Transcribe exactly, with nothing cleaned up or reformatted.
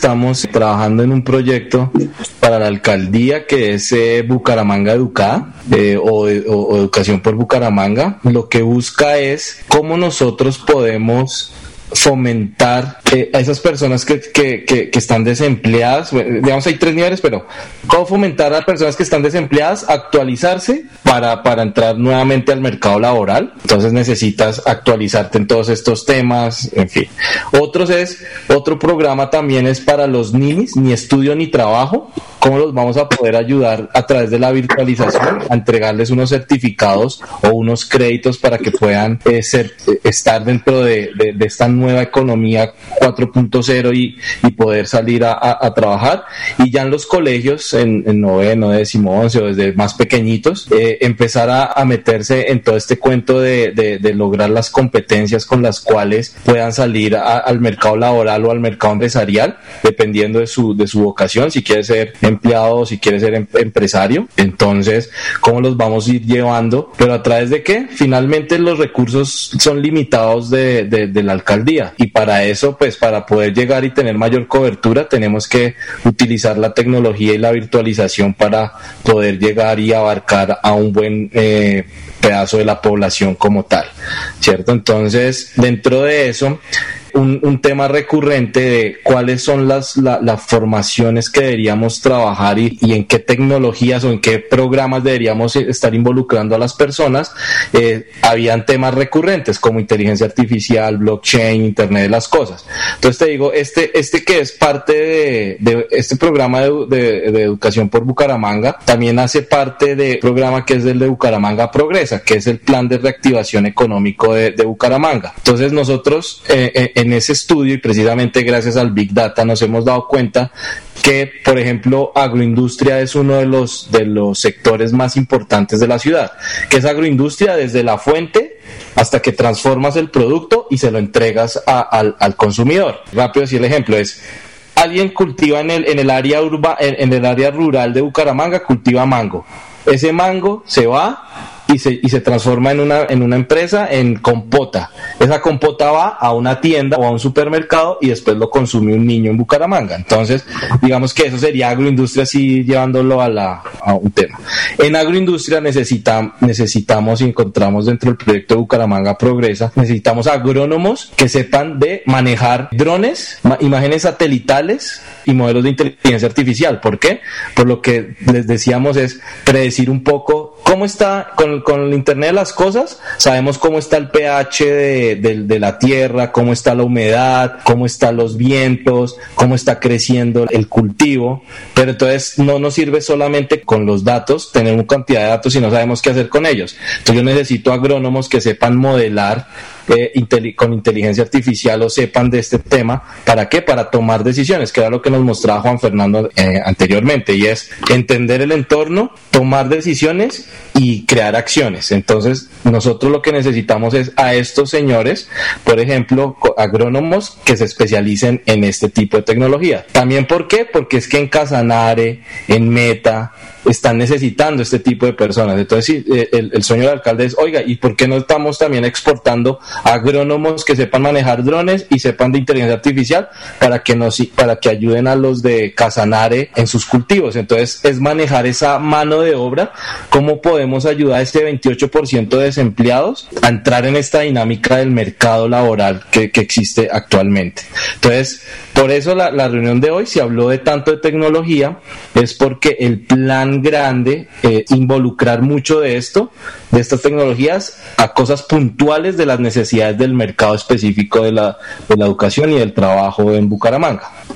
estamos trabajando en un proyecto para la alcaldía que es eh, Bucaramanga Educada eh, o, o, o Educación por Bucaramanga. Lo que busca es cómo nosotros podemos fomentar eh, a esas personas que, que, que, que están desempleadas. Digamos, hay tres niveles, pero cómo fomentar a personas que están desempleadas a actualizarse para, para entrar nuevamente al mercado laboral. Entonces necesitas actualizarte en todos estos temas, en fin. Otros es, otro programa también es para los ninis, ni estudio ni trabajo. ¿Cómo los vamos a poder ayudar a través de la virtualización a entregarles unos certificados o unos créditos para que puedan eh, ser, eh, estar dentro de, de, de esta nueva economía cuatro punto cero y, y poder salir a, a, a trabajar? Y ya en los colegios, en, en noveno, décimo, once o desde más pequeñitos, eh, empezar a, a meterse en todo este cuento de, de, de lograr las competencias con las cuales puedan salir a, al mercado laboral o al mercado empresarial, dependiendo de su, de su vocación, si quiere ser empleado, si quiere ser em- empresario. Entonces, ¿cómo los vamos a ir llevando? ¿Pero a través de qué? Finalmente los recursos son limitados de, de, de la alcaldía, y para eso, pues para poder llegar y tener mayor cobertura, tenemos que utilizar la tecnología y la virtualización para poder llegar y abarcar a un buen eh, pedazo de la población como tal, ¿cierto? Entonces, dentro de eso, Un, un tema recurrente de cuáles son las, la, las formaciones que deberíamos trabajar y, y en qué tecnologías o en qué programas deberíamos estar involucrando a las personas. Eh, habían temas recurrentes como inteligencia artificial, blockchain, internet de las cosas. Entonces te digo, este, este que es parte de, de este programa de, de, de educación por Bucaramanga, también hace parte del programa que es el de Bucaramanga Progresa, que es el plan de reactivación económico de, de Bucaramanga. Entonces nosotros eh, eh, en ese estudio, y precisamente gracias al Big Data, nos hemos dado cuenta que, por ejemplo, agroindustria es uno de los, de los sectores más importantes de la ciudad. ¿Qué es agroindustria? Desde la fuente hasta que transformas el producto y se lo entregas a, al, al consumidor. Rápido, si el ejemplo es: alguien cultiva en el, en el área urba, en, en el área rural de Bucaramanga, cultiva mango. Ese mango se va y se, y se transforma en una, en una empresa en compota. Esa compota va a una tienda o a un supermercado y después lo consume un niño en Bucaramanga. Entonces, digamos que eso sería agroindustria, así llevándolo a, la, a un tema. En agroindustria necesita, necesitamos y encontramos dentro del proyecto de Bucaramanga Progresa, necesitamos agrónomos que sepan de manejar drones, imágenes satelitales y modelos de inteligencia artificial. ¿Por qué? Por lo que les decíamos, es predecir un poco cómo está con, con el Internet de las cosas. Sabemos cómo está el pH de, de, de la tierra, cómo está la humedad, cómo están los vientos, cómo está creciendo el cultivo, pero entonces no nos sirve solamente con los datos, tener una cantidad de datos, si no sabemos qué hacer con ellos. Entonces yo necesito agrónomos que sepan modelar Eh, inteli- con inteligencia artificial o sepan de este tema. ¿Para qué? Para tomar decisiones, que era lo que nos mostraba Juan Fernando eh, anteriormente, y es entender el entorno, tomar decisiones y crear acciones. Entonces nosotros lo que necesitamos es a estos señores, por ejemplo, agrónomos que se especialicen en este tipo de tecnología. También, ¿por qué? Porque es que en Casanare, en Meta, están necesitando este tipo de personas. Entonces sí, el, el sueño del alcalde es: oiga, ¿y por qué no estamos también exportando agrónomos que sepan manejar drones y sepan de inteligencia artificial para que nos, para que ayuden a los de Casanare en sus cultivos? Entonces es manejar esa mano de obra. ¿Cómo podemos ayudar a este veintiocho por ciento de desempleados a entrar en esta dinámica del mercado laboral que, que existe actualmente? Entonces, por eso la, la reunión de hoy se habló de tanto de tecnología, es porque el plan grande, eh, involucrar mucho de esto, de estas tecnologías, a cosas puntuales de las necesidades del mercado específico de la, de la educación y del trabajo en Bucaramanga.